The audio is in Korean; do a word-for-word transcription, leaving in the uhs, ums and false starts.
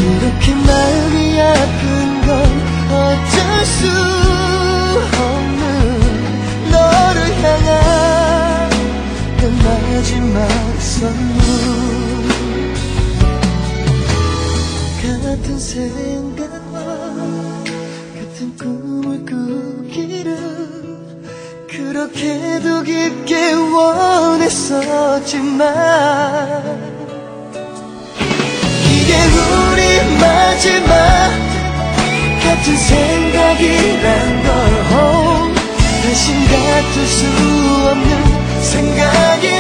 이렇게 마음이 아픈 건 어쩔 수 없는 너를 향한 그 마지막 선물. 같은 생각과 같은 꿈을 꾸기를 그렇게도 깊게 원했었지만 이게 우리 마지막 같은 생각이란 걸 oh, 다신 같을 수 없는 생각이